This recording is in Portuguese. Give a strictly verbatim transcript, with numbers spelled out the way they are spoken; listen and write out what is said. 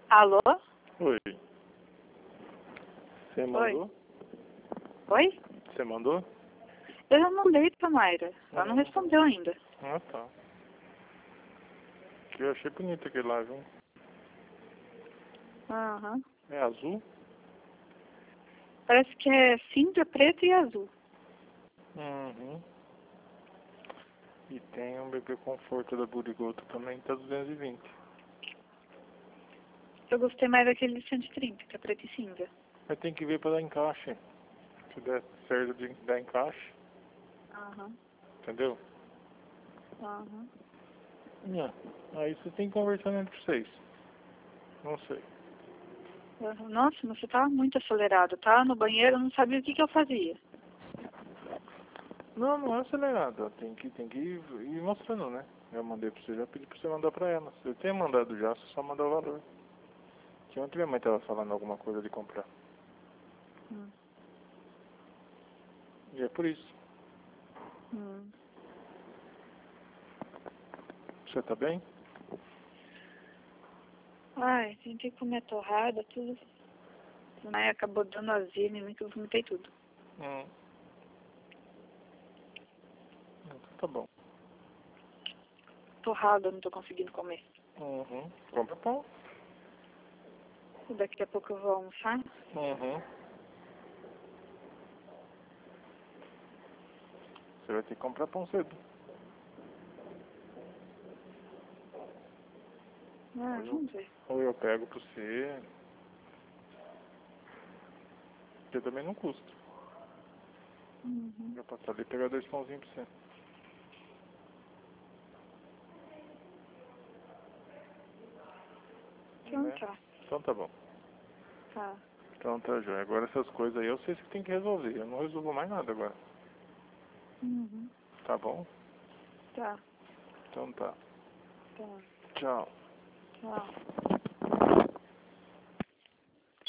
Alô? Oi. Você mandou? Oi? Você mandou? Eu já mandei pra Mayra. Ela não Uhum. respondeu ainda. Ah, tá. Eu achei bonito aquele lá, viu? Aham. É azul? Parece que é cinza, preto e azul. Uhum. E tem um bebê conforto da Burigoto também, tá duzentos e vinte. Eu gostei mais daquele de cento e trinta, que é preto e cinza. Mas tem que ver pra dar encaixe. Se der certo de dar encaixe, Aham. entendeu? Aham. É. Aí você tem que conversar entre vocês. Não sei. Aham. Nossa, mas você tava muito acelerado. Tava no banheiro, eu não sabia o que que eu fazia. Não, não é acelerado. Tem que, tem que ir, ir mostrando, né? Eu mandei pra você, já pedi pra você mandar pra ela. Se eu tenho mandado já, você só mandar o valor. Que ontem minha mãe tava falando alguma coisa de comprar. Hum. E é por isso. Hum. Você tá bem? Ai, tentei comer torrada, tudo. Mas acabou dando azia em mim que eu vomitei tudo. Hum. Então tá bom. Torrada eu não tô conseguindo comer. Uhum. Compra pão. E daqui a pouco eu vou almoçar. Uhum. Você vai ter que comprar pão cedo. Ah, Ou eu, vamos ver. ou eu pego pra você. Porque também não custa. Uhum. Já passar ali e pegar dois pãozinhos pra você. Então Né? tá. Então tá bom. Tá. Então tá, Joia. Agora essas coisas aí eu sei que tem que resolver. Eu não resolvo mais nada agora. Uhum. Tá bom? Tá. Então tá. Tá. Tchau. Tchau.